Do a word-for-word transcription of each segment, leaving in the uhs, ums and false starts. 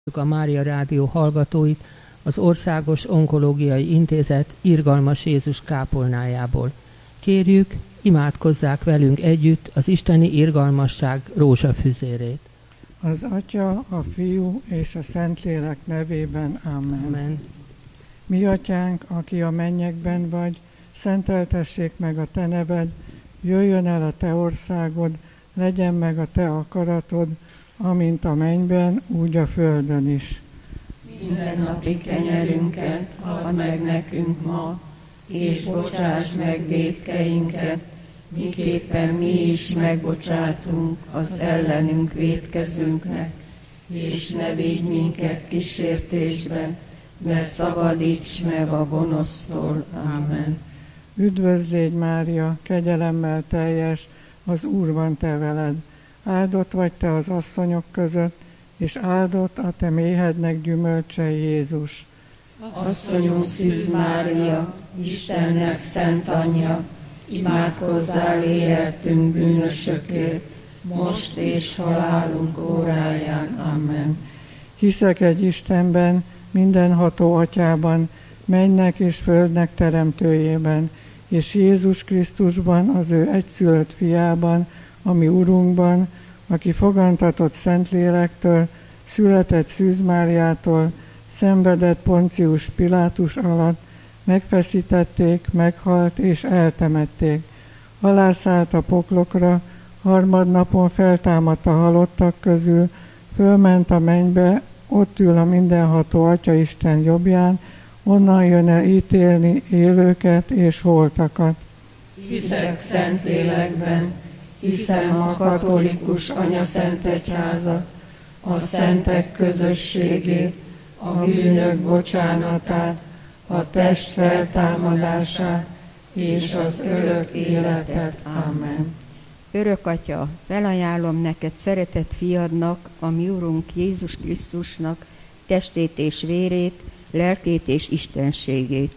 A Mária Rádió hallgatóit az Országos Onkológiai Intézet Irgalmas Jézus kápolnájából. Kérjük, imádkozzák velünk együtt az isteni irgalmasság rózsafüzérét. Az Atya, a Fiú és a Szentlélek nevében. Amen. Amen. Mi Atyánk, aki a mennyekben vagy, szenteltessék meg a Te neved, jöjjön el a Te országod, legyen meg a Te akaratod, amint a mennyben, úgy a földön is. Mindennapi kenyerünket add meg nekünk ma, és bocsáss meg vétkeinket, miképpen mi is megbocsátunk az ellenünk vétkezőnknek, és ne védj minket kísértésbe, de szabadíts meg a gonosztól. Amen. Üdvözl légy, Mária, kegyelemmel teljes, az Úr van te veled. Áldott vagy te az asszonyok között, és áldott a te méhednek gyümölcse, Jézus. Asszonyunk Szűz Mária, Istennek szent anyja, imádkozzál érettünk bűnösökért, most és halálunk óráján. Amen. Hiszek egy Istenben, mindenható Atyában, mennynek és földnek teremtőjében, és Jézus Krisztusban, az ő egyszülött fiában, a mi Urunkban, aki fogantatott Szentlélektől, született Szűz Máriától, szenvedett Poncius Pilátus alatt, megfeszítették, meghalt és eltemették. Alászállt a poklokra, harmadnapon feltámadt a halottak közül, fölment a mennybe, ott ül a mindenható Atya Isten jobbján, onnan jön el ítélni élőket és holtakat. Hiszek Szentlélekben, hiszem a katolikus anyaszentegyházat, a szentek közösségét, a bűnök bocsánatát, a test feltámadását és az örök életet. Amen. Örök Atya, felajánlom neked szeretett fiadnak, a mi Urunk Jézus Krisztusnak testét és vérét, lelkét és istenségét.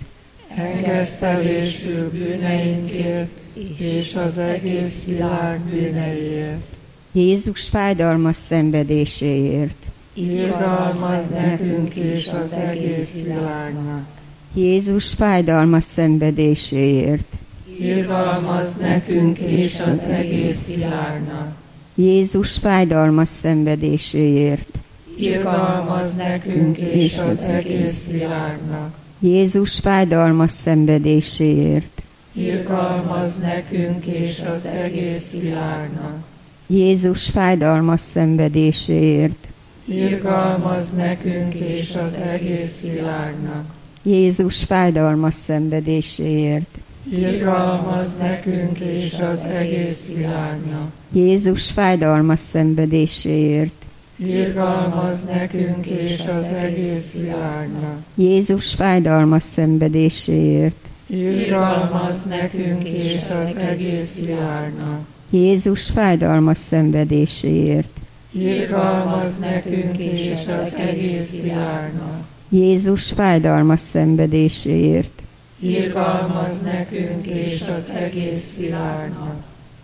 Engesztelésül bűneinkért és az egész világ bűneiért. Jézus fájdalmas szenvedéséért. Irgalmazz nekünk és az egész világnak. Jézus fájdalmas szenvedéséért. Irgalmazz nekünk és az egész világnak. Jézus fájdalmas szenvedéséért. Irgalmazz nekünk és az egész világnak. Jézus fájdalmas szenvedéséért. Irgalmazz nekünk és az egész világnak. Jézus fájdalmas szenvedéséért. Irgalmazz nekünk és az egész világnak. Jézus fájdalmas szenvedéséért. Irgalmazz nekünk és az egész világnak. Jézus fájdalmas szenvedéséért. Irgalmazz nekünk és az egész világnak. Jézus fájdalmas szenvedéséért. Irgalmazz nekünk és az egész világnak. Jézus fájdalmas szenvedéséért. Irgalmazz nekünk és az egész világnak. Jézus fájdalmas szenvedéséért. Irgalmazz nekünk és az egész világnak.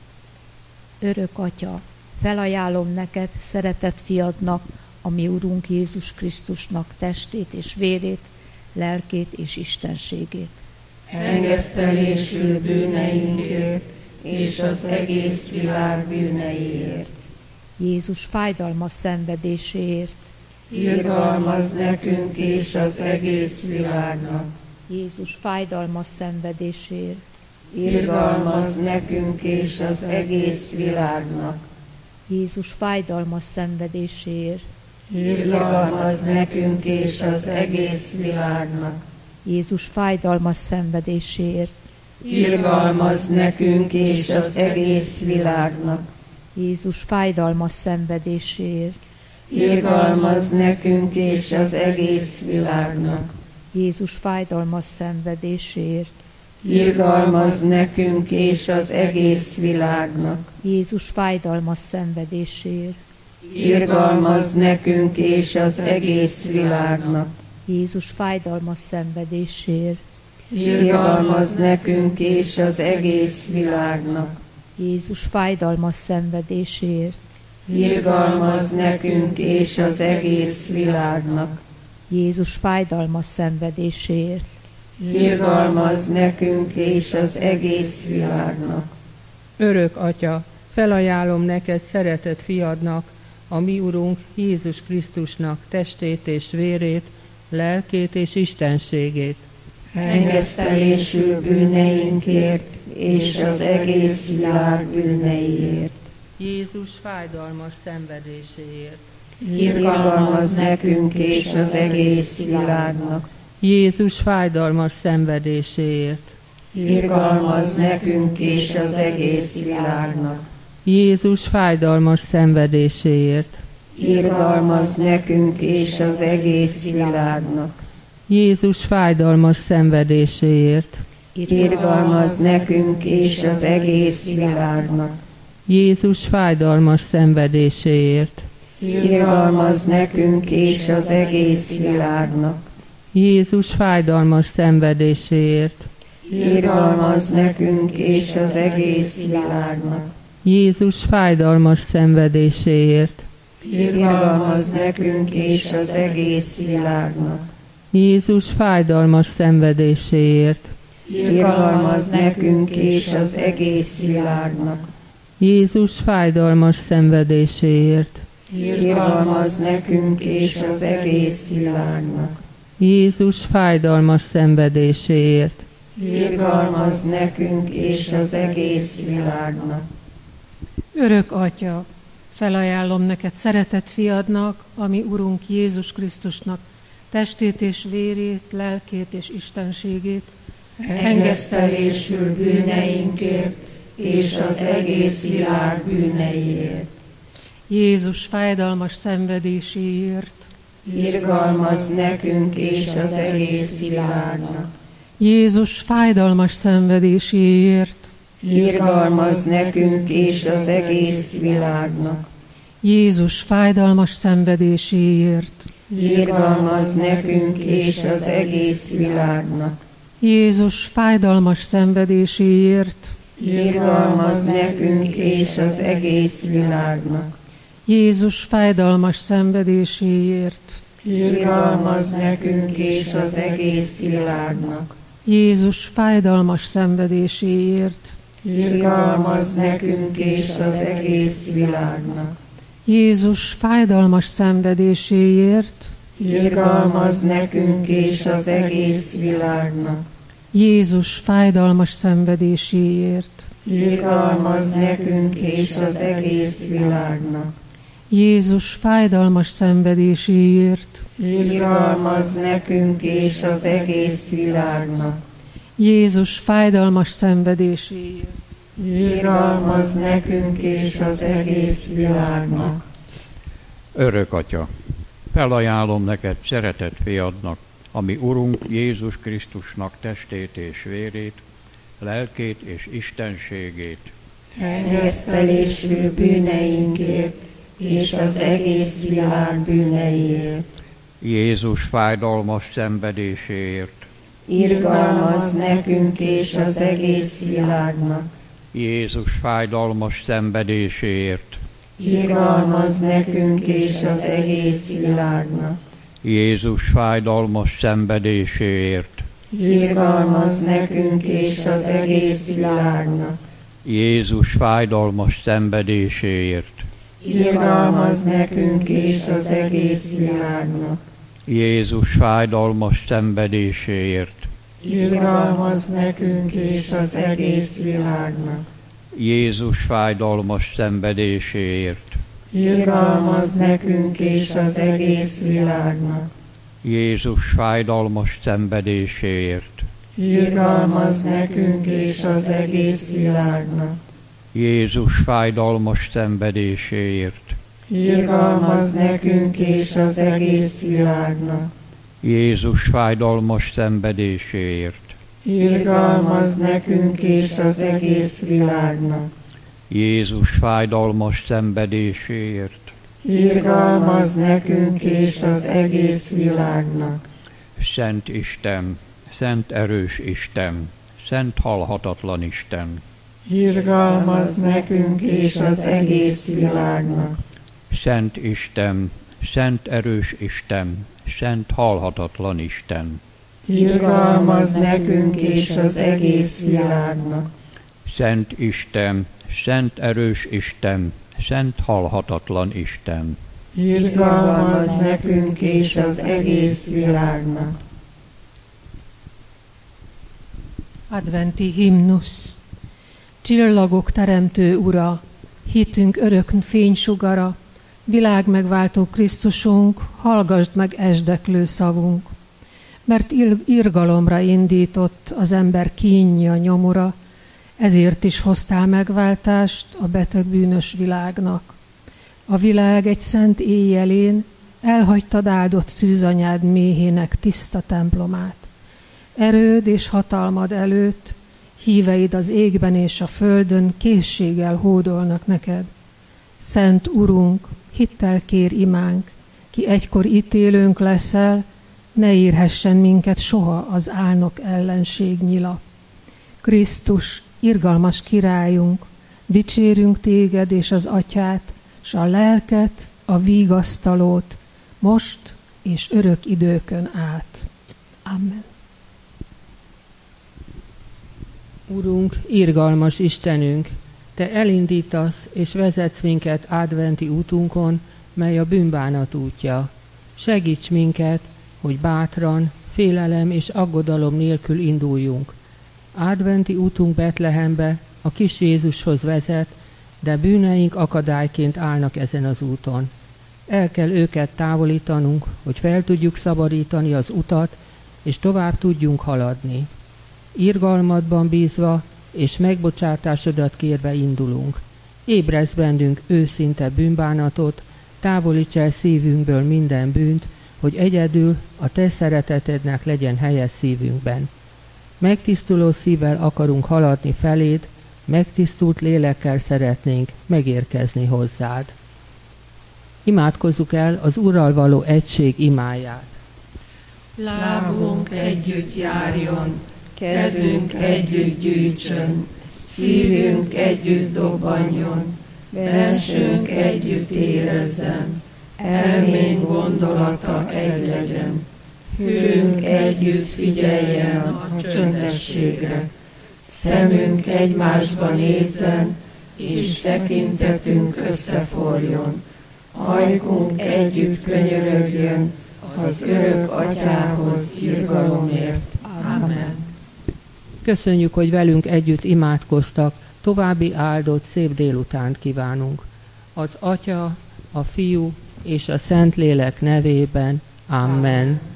Örök Atya, felajánlom neked szeretett fiadnak, a mi Urunk Jézus Krisztusnak testét és vérét, lelkét és istenségét. Engesztelésül bűneinkért és az egész világ bűneiért. Jézus fájdalmas szenvedéséért. Irgalmazz nekünk és az egész világnak. Jézus fájdalmas szenvedéséért. Irgalmazz nekünk és az egész világnak. Jézus fájdalmas szenvedéséért. Irgalmazz nekünk és az egész világnak. Jézus fájdalmas szenvedéséért. Irgalmazz nekünk és az egész világnak. Jézus fájdalmas szenvedéséért. Irgalmazz nekünk és az egész világnak. Jézus fájdalmas szenvedéséért. Irgalmazz nekünk és az egész világnak. Jézus fájdalmas szenvedéséért. Irgalmazz nekünk és az egész világnak. Jézus fájdalmas szenvedéséért. Irgalmazz nekünk és az egész világnak. Jézus fájdalmas szenvedéséért. irgalmazz nekünk és az egész világnak. Jézus fájdalmas szenvedéséért, Irgalmazz nekünk és az egész világnak. Örök Atya, felajánlom neked szeretett fiadnak, a mi Urunk Jézus Krisztusnak testét és vérét, lelkét és istenségét. Engesztelésül bűneinkért és az egész világ bűneiért. Jézus fájdalmas szenvedéséért. Irgalmazz nekünk és az egész világnak. Jézus fájdalmas szenvedéséért. Irgalmazz nekünk és az egész világnak. Jézus fájdalmas szenvedéséért. Irgalmazz nekünk és az egész világnak. Jézus fájdalmas szenvedéséért. Irgalmazz nekünk és az egész világnak. Jézus fájdalmas szenvedéséért. Irgalmazz nekünk és az egész világnak. Jézus fájdalmas szenvedéséért. Irgalmazz nekünk és az egész világnak. Jézus fájdalmas szenvedéséért. Irgalmazz nekünk és az egész világnak. Jézus fájdalmas szenvedéséért. Irgalmazz nekünk és az egész világnak. Jézus fájdalmas szenvedéséért. Irgalmazz nekünk és az egész világnak. Jézus fájdalmas szenvedéséért. Irgalmazz nekünk és az egész világnak. Örök Atya, felajánlom neked szeretett fiadnak, ami Urunk Jézus Krisztusnak testét és vérét, lelkét és istenségét, Engesztelésül bűneinkért és az egész világ bűneiért. Jézus fájdalmas szenvedéséért, Irgalmazz nekünk és az egész világnak. Jézus fájdalmas szenvedéséért, Irgalmazz nekünk és az egész világnak. Jézus fájdalmas szenvedéséért, Irgalmazz nekünk és az egész világnak. Jézus fájdalmas szenvedéséért, Irgalmazz nekünk és az egész világnak. Jézus fájdalmas szenvedéséért, Irgalmazz nekünk és az egész világnak. Jézus fájdalmas szenvedéséért, Irgalmazz nekünk és az egész világnak. Jézus fájdalmas szenvedéséért, Irgalmazz nekünk és az egész világnak. Jézus fájdalmas szenvedéséért, Irgalmazz nekünk és az egész világnak. Jézus fájdalmas szenvedéséért, Irgalmazz nekünk és az egész világnak. Jézus fájdalmas szenvedéséért, Irgalmazz nekünk és az egész világnak. Örök Atya, felajánlom neked szeretett fiadnak, ami Urunk Jézus Krisztusnak testét és vérét, lelkét és istenségét. Engesztelésül bűneinkért és az egész világ bűneiért. Jézus fájdalmas szenvedéséért. Irgalmazz nekünk és az egész világnak. Jézus fájdalmas szenvedéséért. Irgalmazz nekünk és az egész világnak. Jézus fájdalmas szenvedéséért. Irgalmazz nekünk és az egész világnak. Jézus fájdalmas szenvedéséért. Irgalmazz nekünk és az egész világnak. Jézus fájdalmas szenvedéséért. Irgalmazz nekünk és az egész világnak. Jézus fájdalmas szenvedéséért. Irgalmazz nekünk és az egész világnak. Jézus fájdalmas szenvedéséért. Irgalmazz nekünk és az egész világnak. Jézus fájdalmas szenvedéséért. Irgalmazz nekünk és az egész világnak. Jézus fájdalmas szenvedéséért. Irgalmazz nekünk és az egész világnak. Jézus fájdalmas szenvedéséért. Irgalmazz nekünk és az egész világnak. Szent Isten, szent erős Isten, szent halhatatlan Isten. Irgalmazz nekünk és az egész világnak. Szent Isten, szent erős Isten, szent halhatatlan Isten. Irgalmazz nekünk és az egész világnak. Szent Isten, szent erős Isten, szent halhatatlan Isten. Irgalmazz nekünk és az egész világnak. Adventi himnusz. Csillagok teremtő Ura, hitünk örök fénysugara, világ megváltó Krisztusunk, hallgasd meg esdeklő szavunk. Mert irgalomra indított az ember kínja nyomora, ezért is hoztál megváltást a beteg bűnös világnak. A világ egy szent éjjelén elhagytad áldott szűzanyád méhének tiszta templomát. Erőd és hatalmad előtt híveid az égben és a földön készséggel hódolnak neked. Szent Urunk, hittel kér imánk, ki egykor ítélőnk leszel, ne érhessen minket soha az álnok ellenség nyila. Krisztus, irgalmas királyunk, dicsérünk téged és az atyát, s a lelket, a vigasztalót, most és örök időkön át. Amen. Urunk, irgalmas Istenünk, Te elindítasz és vezetsz minket adventi útunkon, mely a bűnbánat útja. Segíts minket, hogy bátran, félelem és aggodalom nélkül induljunk. Adventi útunk Betlehembe a kis Jézushoz vezet, de bűneink akadályként állnak ezen az úton. El kell őket távolítanunk, hogy fel tudjuk szabadítani az utat, és tovább tudjunk haladni. Irgalmadban bízva és megbocsátásodat kérve indulunk. Ébrezz bennünk őszinte bűnbánatot, távolíts el szívünkből minden bűnt, hogy egyedül a Te szeretetednek legyen helye szívünkben. Megtisztuló szívvel akarunk haladni feléd, megtisztult lélekkel szeretnénk megérkezni hozzád. Imádkozzuk el az Urral való egység imáját. Lábunk együtt járjon, kezünk együtt gyűjtsön, szívünk együtt dobbanjon, bensőnk együtt érezzen, elménk gondolata egy legyen, fülünk együtt figyeljen a csöndességre, szemünk egymásba nézzen, és tekintetünk összeforjon, ajkunk együtt könyörögjön az örök Atyához irgalomért. Amen. Köszönjük, hogy velünk együtt imádkoztak, további áldott szép délutánt kívánunk. Az Atya, a Fiú és a Szentlélek nevében. Amen.